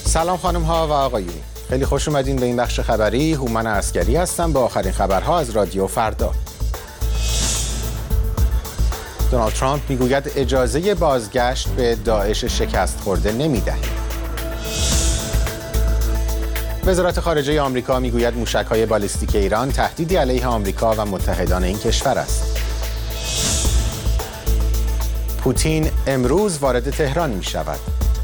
سلام خانم ها و آقایون، خیلی خوش اومدین به این بخش خبری. هومن عسکری هستم با آخرین خبرها از رادیو فردا. دونالد ترامپ میگوید اجازه بازگشت به داعش شکست خورده نمیدهیم. وزارت خارجه آمریکا میگوید موشک‌های بالیستیک ایران تهدیدی علیه آمریکا و متحدان این کشور است. پوتین امروز وارد تهران می شود.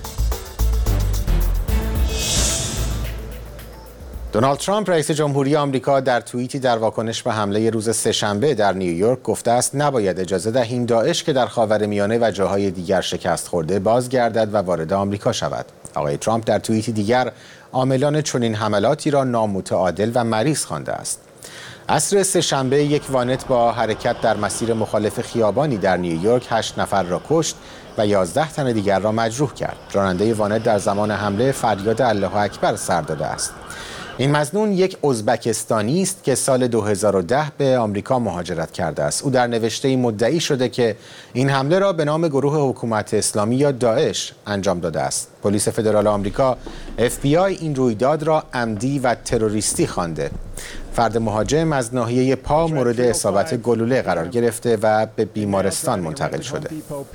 دونالد ترامپ رئیس جمهوری آمریکا در توییتی در واکنش به حمله روز سه‌شنبه در نیویورک گفته است نباید اجازه دهیم داعش که در خاورمیانه و جاهای دیگر شکست خورده بازگردد و وارد آمریکا شود. آقای ترامپ در توییتی دیگر عاملان چنین حملاتی را نامتعادل و مریض خوانده است. عصر سه‌شنبه یک وانت با حرکت در مسیر مخالف خیابانی در نیویورک 8 نفر را کشت و 11 تن دیگر را مجروح کرد. راننده وانت در زمان حمله فریاد الله اکبر سر داده است. این مظنون یک ازبکستانی است که سال 2010 به آمریکا مهاجرت کرده است. او در نوشته‌ای مدعی شده که این حمله را به نام گروه حکومت اسلامی یا داعش انجام داده است. پلیس فدرال آمریکا FBI این رویداد را عمدی و تروریستی خوانده. فرد مهاجم از ناحیه پا مورد اصابت گلوله قرار گرفته و به بیمارستان منتقل شده.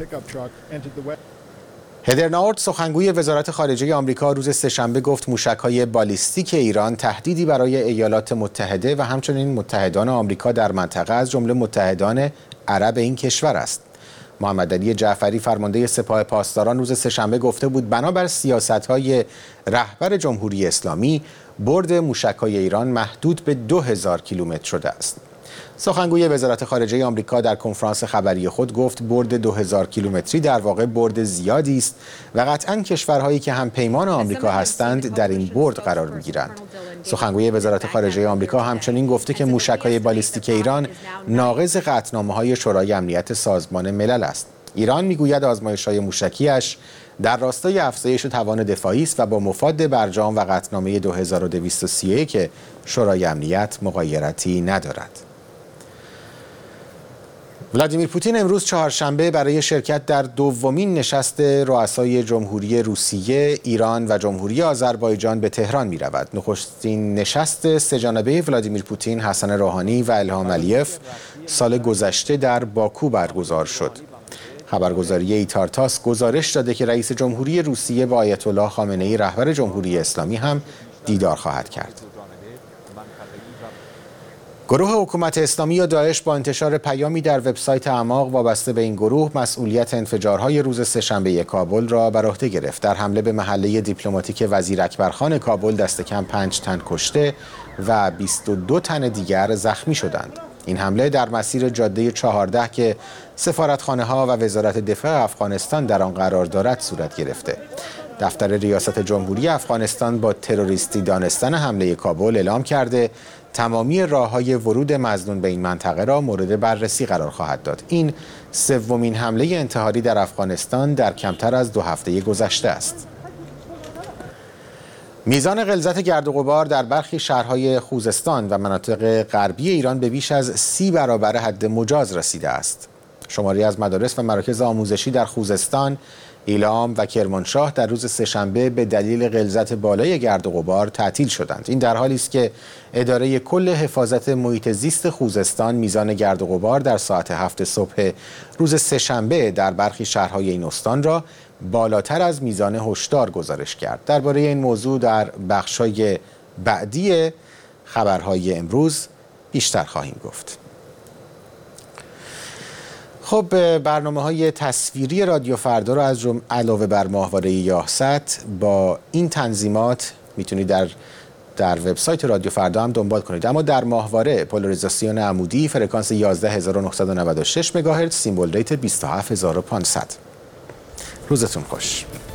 هدر ناورت سخنگوی وزارت خارجه آمریکا روز سه‌شنبه گفت موشک‌های بالیستیک ایران تهدیدی برای ایالات متحده و همچنین متحدان آمریکا در منطقه از جمله متحدان عرب این کشور است. محمد علی جعفری فرمانده سپاه پاسداران روز سه‌شنبه گفته بود بنابر سیاست‌های رهبر جمهوری اسلامی برد موشک‌های ایران محدود به 2000 کیلومتر شده است. سخنگوی وزارت خارجه آمریکا در کنفرانس خبری خود گفت برد 2000 کیلومتری در واقع برد زیادی است و قطعاً کشورهایی که هم پیمان آمریکا هستند در این برد قرار می‌گیرند. سخنگوی وزارت خارجه آمریکا همچنین گفته که موشک‌های بالیستیک ایران ناقض قطعنامه‌های شورای امنیت سازمان ملل است. ایران میگوید آزمایش‌های موشکی‌اش در راستای افزایش توان دفاعی است و با مفاد برجام و قطعنامه 2231 شورای امنیت مغایرتی ندارد. ولادیمیر پوتین امروز چهارشنبه برای شرکت در دومین نشست رؤسای جمهوری روسیه، ایران و جمهوری آذربایجان به تهران می رود. نخستین نشست سه‌جانبه ولادیمیر پوتین، حسن روحانی و الهام علیف سال گذشته در باکو برگزار شد. خبرگزاری ایتارتاس گزارش داده که رئیس جمهوری روسیه با آیت الله خامنه‌ای رهبر جمهوری اسلامی هم دیدار خواهد کرد. گروه حکومت اسلامی یا داعش با انتشار پیامی در وبسایت اعماق وابسته به این گروه مسئولیت انفجارهای روز سه‌شنبه کابل را بر عهده گرفت. در حمله به محله دیپلماتیک وزیر اکبرخان کابل دست کم 5 تن کشته و 22 تن دیگر زخمی شدند. این حمله در مسیر جاده 14 که سفارتخانه‌ها و وزارت دفاع افغانستان در آن قرار دارد صورت گرفته. دفتر ریاست جمهوری افغانستان با تروریستی دانستن حمله کابل اعلام کرده تمامی راه‌های ورود مظنون به این منطقه را مورد بررسی قرار خواهد داد. این سومین حمله انتحاری در افغانستان در کمتر از 2 هفته گذشته است. میزان غلظت گرد و غبار در برخی شهرهای خوزستان و مناطق غربی ایران به بیش از 30 برابر حد مجاز رسیده است. شماری از مدارس و مراکز آموزشی در خوزستان، ایلام و کرمانشاه در روز سه‌شنبه به دلیل غلظت بالای گرد و غبار تعطیل شدند. این در حالی است که اداره کل حفاظت محیط زیست خوزستان میزان گرد و غبار در ساعت 7 صبح روز سه‌شنبه در برخی شهرهای این استان را بالاتر از میزان هشدار گزارش کرد. درباره این موضوع در بخش‌های بعدی خبرهای امروز بیشتر خواهیم گفت. خب، برنامه‌های تصویری رادیو فردا رو از علاوه بر ماهواره یاهست با این تنظیمات میتونید در وبسایت رادیو فردا هم دنبال کنید. اما در ماهواره پولاریزاسیون عمودی فرکانس 11996 مگاهرتز، سیمبل ریت 27500. روزتون خوش.